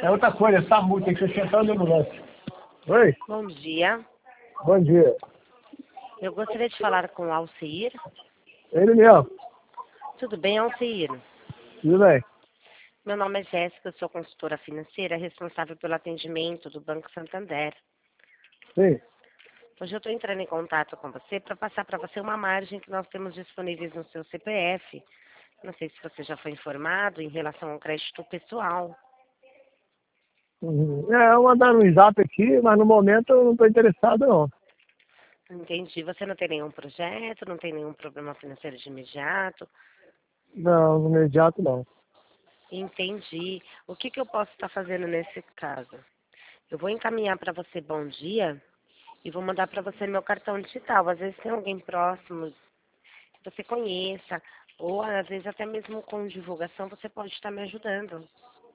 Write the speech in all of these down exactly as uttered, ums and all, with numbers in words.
É outra coisa, essa multa tem que ser central de ambulância. Oi? Bom dia. Bom dia. Eu gostaria de falar com o Alceir. Ele mesmo. Tudo bem, Alceir? Tudo bem? Meu nome é Jéssica, eu sou consultora financeira responsável pelo atendimento do Banco Santander. Sim. Hoje eu estou entrando em contato com você para passar para você uma margem que nós temos disponíveis no seu C P F. Não sei se você já foi informado em relação ao crédito pessoal. Uhum. É, eu mandar um zap aqui, mas no momento eu não estou interessado não. Entendi. Você não tem nenhum projeto, não tem nenhum problema financeiro de imediato? Não, no imediato não. Entendi. O que, que eu posso estar fazendo nesse caso? Eu vou encaminhar para você bom dia e vou mandar para você meu cartão digital. Às vezes tem alguém próximo que você conheça, ou às vezes até mesmo com divulgação você pode estar me ajudando.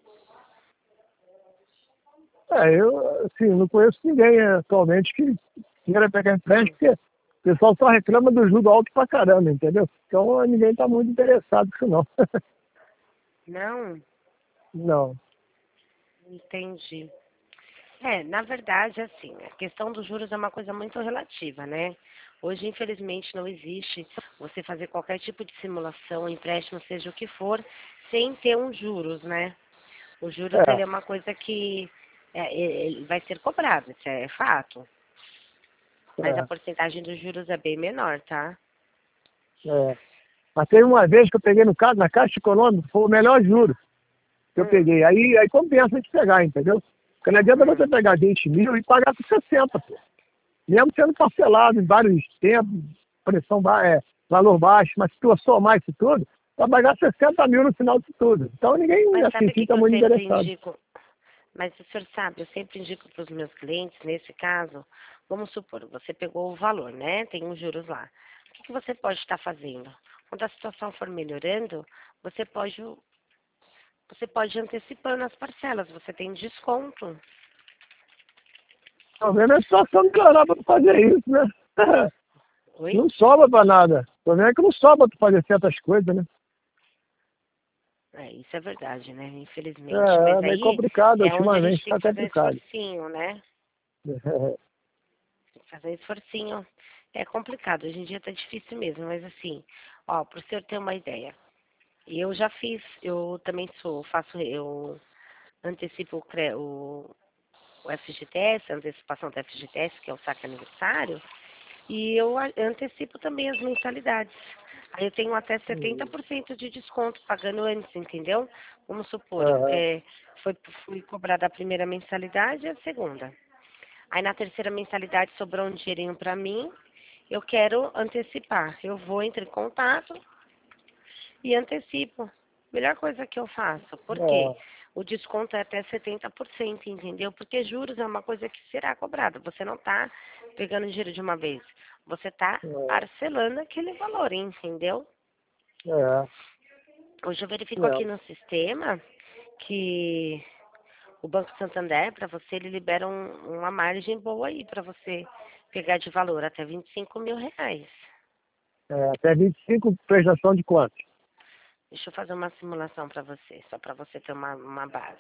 É, eu, assim, não conheço ninguém é, atualmente que queira pegar empréstimo, Hum. porque o pessoal só reclama do juro alto pra caramba, entendeu? Então ninguém está muito interessado nisso não. Não? Não. Entendi. É, na verdade, assim, a questão dos juros é uma coisa muito relativa, né? Hoje, infelizmente, não existe você fazer qualquer tipo de simulação, empréstimo, seja o que for, sem ter um juros, né? O juros, É, ele é uma coisa que é, ele vai ser cobrado, isso é fato. Mas a é, porcentagem dos juros é bem menor, tá? é. Mas teve uma vez que eu peguei no ca- na Caixa Econômica, foi o melhor juro que eu Hum, peguei. Aí, aí compensa de pegar, entendeu? Porque não adianta você hum. pegar vinte mil e pagar com sessenta, pô. Mesmo sendo parcelado em vários tempos, pressão ba é, valor baixo, mas se tu somar isso tudo, vai pagar sessenta mil no final disso tudo. Então ninguém, Mas assim, sabe o que, fica que eu muito sempre interessado. indico? Mas o senhor sabe, eu sempre indico para os meus clientes, nesse caso, vamos supor, você pegou o valor, né? Tem os juros lá. O que, que você pode estar fazendo? Quando a situação for melhorando, você pode, você pode ir antecipando as parcelas, você tem desconto. Tô vendo a situação melhorar pra tu fazer isso, né? Oi? Não sobra pra nada. Tô vendo que não sobra pra tu fazer certas coisas, né? É, isso é verdade, né? Infelizmente. É, Mas é meio aí complicado, é onde a gente ultimamente tem tá que fazer um complicado. esforcinho, né? Tem que fazer um esforcinho. É complicado, hoje em dia tá difícil mesmo, mas assim, ó, para o senhor ter uma ideia. Eu já fiz, eu também sou, faço, eu antecipo o, cre- o, o F G T S, a antecipação do F G T S, que é o saque aniversário, e eu a- antecipo também as mensalidades. Aí eu tenho até setenta por cento de desconto pagando antes, entendeu? Vamos supor, Aham. é, foi, fui cobrada a primeira mensalidade e a segunda. Aí na terceira mensalidade sobrou um dinheirinho para mim, eu quero antecipar. Eu vou, entro em contato e antecipo. Melhor coisa que eu faço. Por quê? É, O desconto é até setenta por cento, entendeu? Porque juros é uma coisa que será cobrada. Você não está pegando dinheiro de uma vez. Você está é, parcelando aquele valor, entendeu? é, Hoje eu verifico aqui é. no sistema que o Banco Santander, para você, ele libera um- uma margem boa aí para você pegar de valor, até vinte e cinco mil reais. É, até vinte e cinco prestação de quanto? Deixa eu fazer uma simulação para você, só para você ter uma, uma base.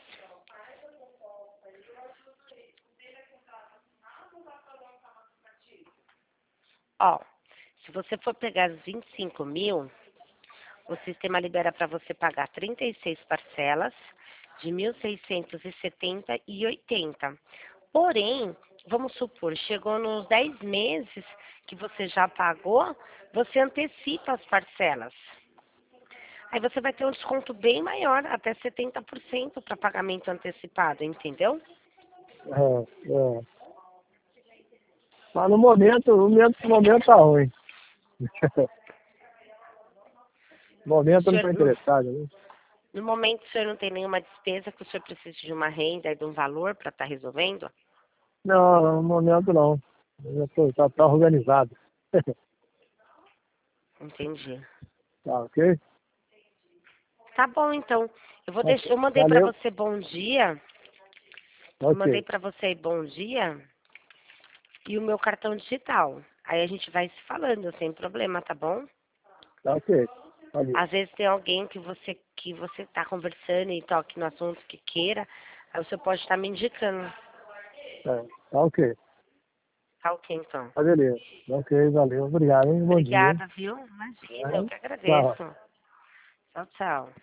Ó, se você for pegar os vinte e cinco mil, o sistema libera para você pagar trinta e seis parcelas de mil seiscentos e setenta e oitenta. Porém, vamos supor, chegou nos dez meses que você já pagou, você antecipa as parcelas. Aí você vai ter um desconto bem maior, até setenta por cento para pagamento antecipado, entendeu? É, é. Mas no momento, o momento, o momento tá ruim. No O momento eu não senhor, estou no, interessado, né? no momento, o senhor não tem nenhuma despesa que o senhor precise de uma renda e de um valor para estar resolvendo? Não, no momento não. Eu já tô, tá, tá organizado. Entendi. Tá, ok? Tá bom, então. Eu vou deixar, Ok. eu mandei para Valeu. você bom dia. Eu mandei Ok. para você bom dia e o meu cartão digital. Aí a gente vai se falando sem problema, tá bom? Tá ok. Valeu. Às vezes tem alguém que você que você tá conversando e toque no assunto que queira. Aí você pode estar me indicando. É, tá ok. Tá ok, então. Tá beleza. Ok, valeu. Obrigado, hein? Bom dia. Obrigada, viu? Imagina, eu que Tchau. agradeço. Tchau, tchau.